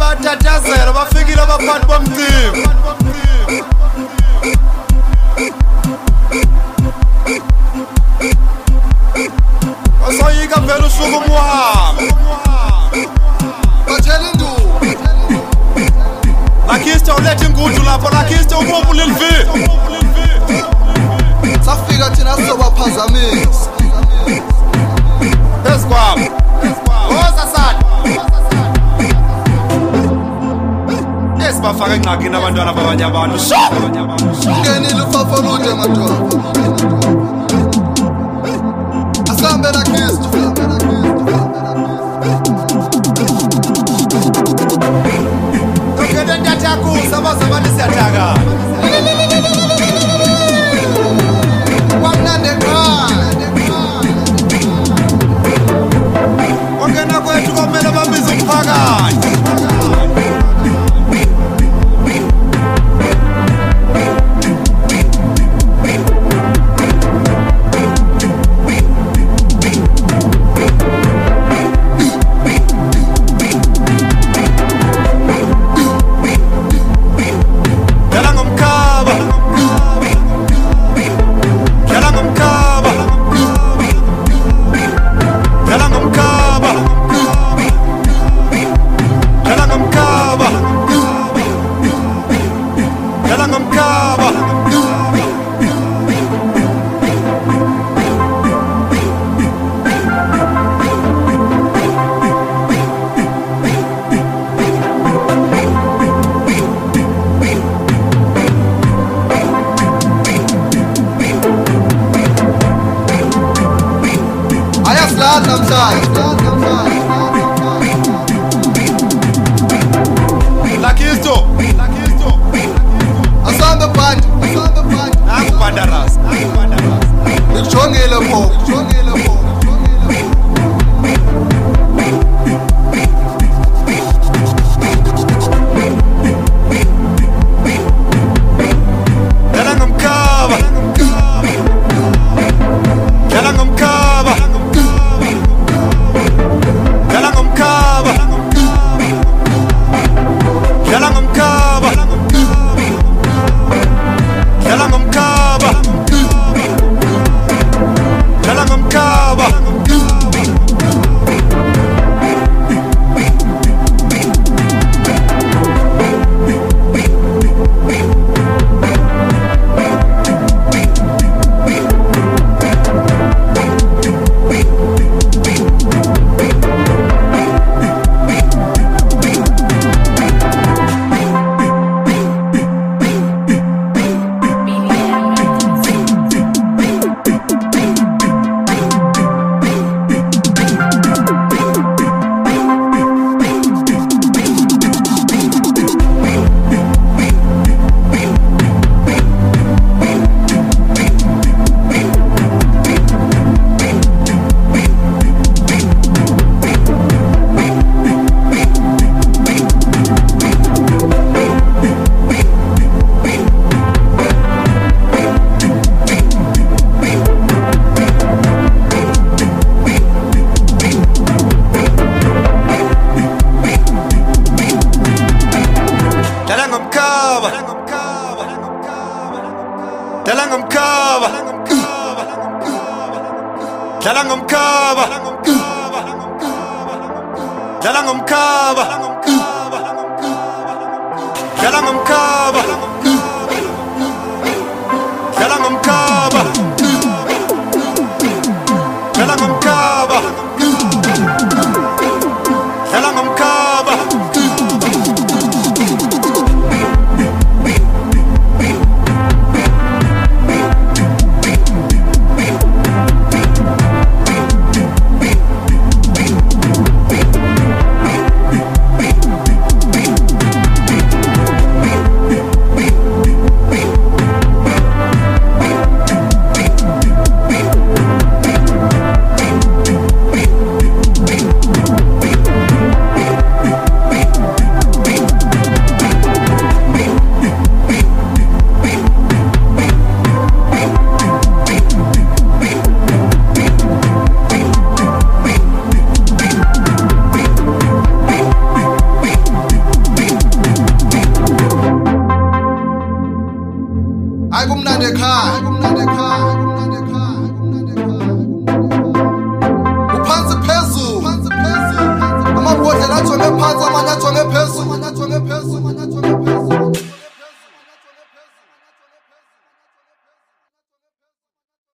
batatazela bafikile abaphathi bomcimbi. Asoyika vele usuku umwami. Batshela induku. Lakiste ulethe ingudu lapho, lakiste ubophu lilvi. Safika thina sizobaphazamisa. Esikwabo. Woza sana. Esibafaka engxakini abantwana babanye abantu. Ngenile ufafa olude madodana. Asambe la Kristu. Ngeke ntathakuza abazabani siyathaka. Kwamnande ekhaya. Ongena kwethu komele babize umphakathi. Lakisto. Asambe bhandi. Angubhandaras. Ngijongile pho. kumnandi ekhaya. Uphansi phezulu. Amabhodlela athonge phansi, amanye athonge phezulu.